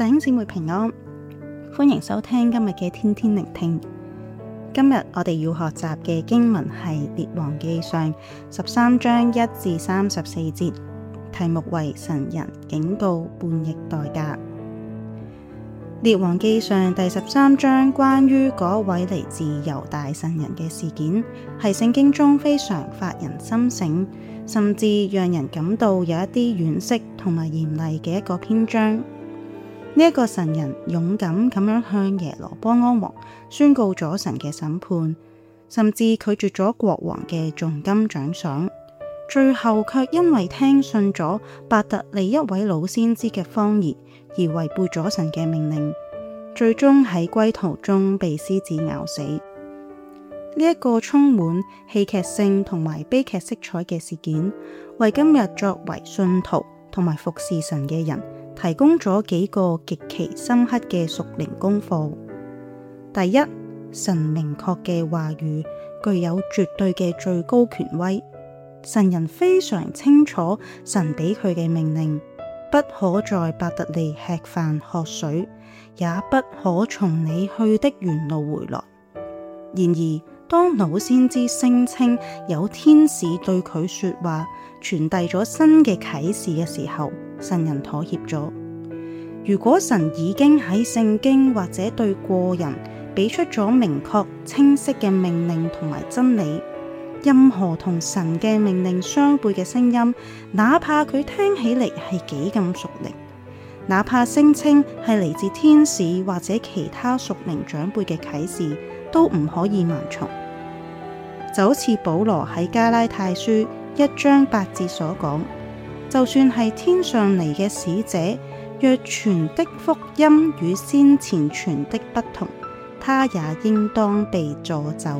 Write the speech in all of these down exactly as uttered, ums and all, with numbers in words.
弟兄姊妹平安，歡迎收聽今日嘅天天聆聽。今日我哋要學習嘅經文係列王記上十三章一至三十四節，題目為神人警告叛逆代價。列王記上第十三章關於嗰位嚟自猶大神人嘅事件，係聖經中非常發人深省，甚至讓人感到有一啲惋惜同埋嚴厲嘅一個篇章。呢一個神人勇敢咁樣向耶羅波安王宣告咗神嘅審判，甚至拒絕咗國王嘅重金獎賞，最後卻因為聽信咗伯特利一位老先知嘅謊言而違背咗神嘅命令，最終喺歸途中被獅子咬死。呢、這、一個充滿戲劇性同埋悲劇色彩嘅事件，為今日作為信徒同埋服侍神嘅人提供咗幾個極其深刻嘅屬靈功課。第一，神明確嘅話語具有絕對嘅最高權威，神人非常清楚神俾佢嘅命令，不可在伯特利吃飯喝水，也不可從你去的原路回來。然而當老先知聲稱有天使對佢說話，傳遞咗新嘅啟示嘅時候，神人妥協咗。如果神已經喺聖經或者對個人俾出咗明確清晰嘅命令同埋真理，任何同神嘅命令相悖嘅聲音，哪怕佢聽起嚟係幾咁屬靈，哪怕聲稱係嚟自天使或者其他屬靈長輩嘅啟示，都唔可以盲從。就好似保羅喺加拉太書一章八節所講，就算係天上嚟嘅使者，若傳的福音與先前傳的不同，他也應當被詛咒。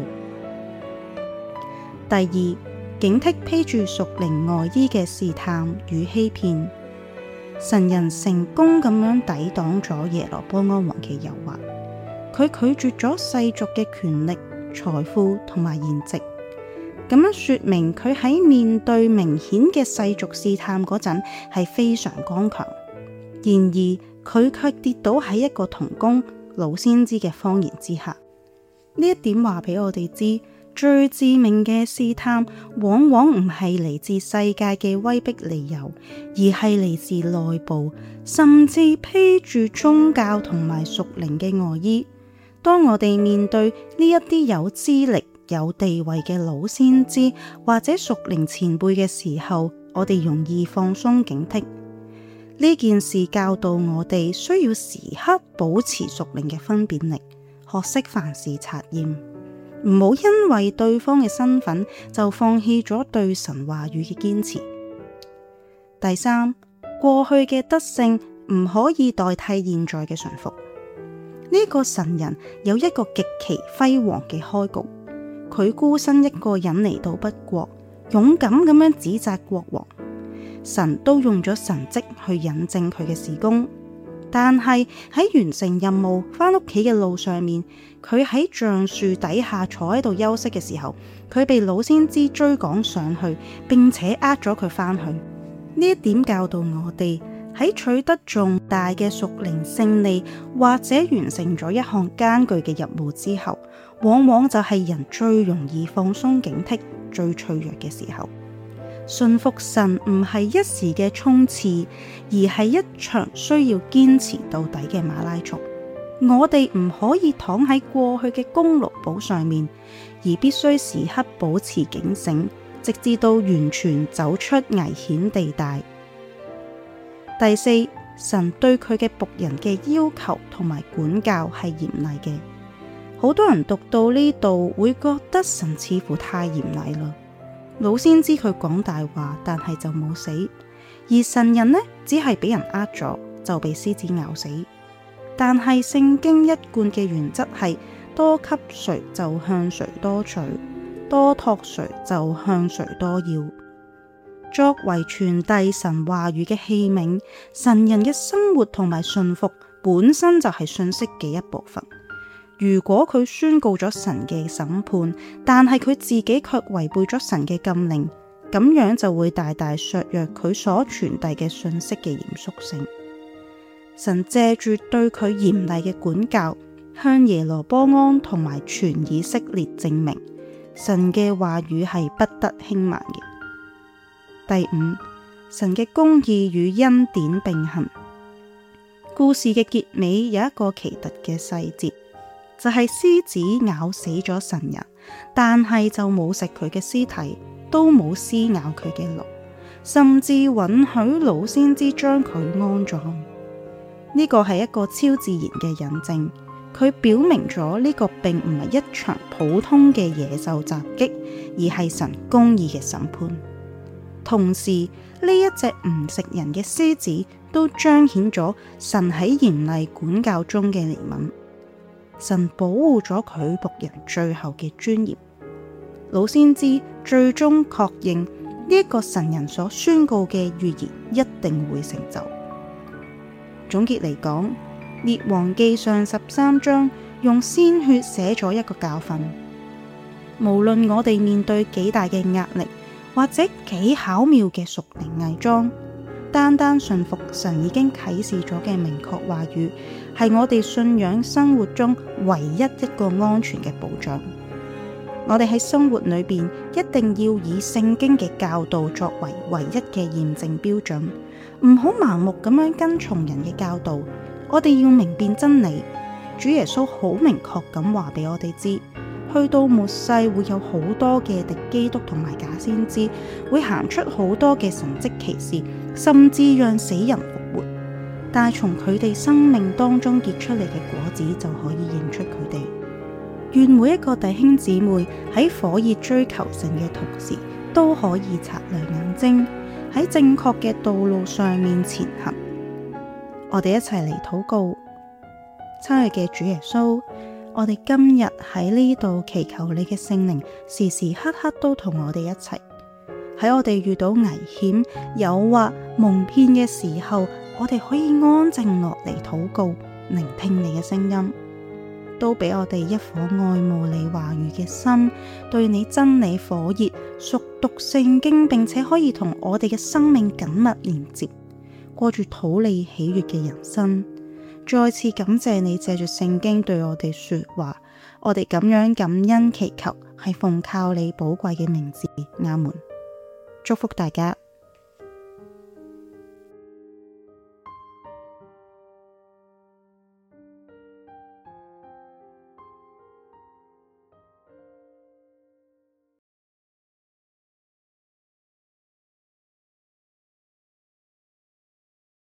第二，警惕披住屬靈外衣嘅試探與欺騙。神人成功咁樣抵擋咗耶羅波安王嘅誘惑，佢拒絕咗世俗嘅權力、財富同埋筵席，咁樣說明佢喺面對明顯嘅世俗試探嗰陣係非常剛強。然而佢卻跌倒喺一個同工老先知嘅謊言之下。呢一點話俾我哋知，最致命嘅試探往往唔係嚟自世界嘅威逼利誘，而係嚟自內部，甚至披住宗教同埋屬靈嘅外衣。當我哋面對呢一啲有資歷、有地位嘅老先知或者屬靈前輩嘅時候，我哋容易放鬆警惕。呢件事教導我哋需要時刻保持屬靈嘅分辨力，學識凡事察驗，唔好因為對方嘅身份就放棄咗對神話語嘅堅持。第三，過去嘅德性唔可以代替現在嘅順服。呢、這個神人有一個極其輝煌嘅開局，佢孤身一個人嚟到北國，勇敢咁樣指責國王。神都用咗神蹟去引證佢嘅事工，但係喺完成任務返屋企嘅路上面，佢喺橡樹底下坐喺度休息嘅時候，佢被老先知追趕上去，並且呃咗佢返去。呢一點教導我哋喺取得重大嘅屬靈勝利或者完成咗一項艱巨嘅任務之後，往往就係人最容易放鬆警惕、最脆弱嘅時候。信服神唔係一時嘅衝刺，而係一場需要堅持到底嘅馬拉松。我哋唔可以躺喺過去嘅功勞簿上面，而必須時刻保持警醒，直至到完全走出危險地帶。第四，神對佢嘅僕人嘅要求同埋管教係嚴厲嘅。好多人讀到呢度會覺得神似乎太嚴厲啦。老先知佢講大話，但係就冇死，而神人呢，只係俾人呃咗就被獅子咬死。但係聖經一貫嘅原則係多給誰就向誰多取，多託誰就向誰多要。作為傳遞神話語嘅器皿，神人嘅生活同埋信服本身就係信息嘅一部分。如果佢宣告咗神嘅審判，但係佢自己卻違背咗神嘅禁令，咁樣就會大大削弱佢所傳遞嘅信息嘅嚴肅性。 神借住對佢嚴厲嘅管教，向耶羅波安同埋全以色列證明，神嘅話語係不得輕慢嘅。第五，神嘅公義與恩典並行。故事嘅結尾有一個奇特嘅細節，就係獅子咬死咗神人，但係就冇食佢嘅屍體，都冇撕咬佢嘅驢，甚至允許老先知將佢安葬。呢個係一個超自然嘅印證，佢表明咗呢個並唔係一場普通嘅野獸襲擊，而係神公義嘅審判。同時，呢一隻唔食人嘅獅子都彰顯咗神喺嚴厲管教中嘅憐憫。神保護咗佢僕人最後嘅尊嚴。老先知最終確認呢一個神人所宣告嘅預言一定會成就。總結嚟講，列王記上十三章用鮮血寫咗一個教訓。無論我哋面對幾大嘅壓力，或者幾巧妙嘅屬靈偽裝，單單順服神已經啟示咗嘅明確話語，係我哋信仰生活中唯一一個安全嘅保障。我哋喺生活裏邊一定要以聖經嘅教導作為唯一嘅驗證標準，唔好盲目咁樣跟從人嘅教導。我哋要明辨真理。主耶穌好明確咁話俾我哋知，去到末世會有好多嘅敵基督同埋假先知，會行出好多嘅神蹟奇事，甚至讓死人復活。但係從佢哋生命當中結出嚟嘅果子就可以認出佢哋。願每一個弟兄姊妹喺火熱追求神嘅同時，都可以擦亮眼睛，喺正確嘅道路上面前行。我哋一齊嚟禱告。親愛嘅主耶穌，我哋今日喺呢度祈求你嘅聖靈時時刻刻都同我哋一齊。喺我哋遇到危險、誘惑、蒙騙嘅時候，我哋可以安靜落嚟禱告，聆聽你嘅聲音。都俾我哋一顆愛慕你話語嘅心，對你真理火熱，熟讀聖經，並且可以同我哋嘅生命緊密連接，過住討你喜悅嘅人生。再次感謝你借住聖經對我哋說話，我哋咁樣感恩祈求，係奉靠你寶貴嘅名字。阿門。祝福大家。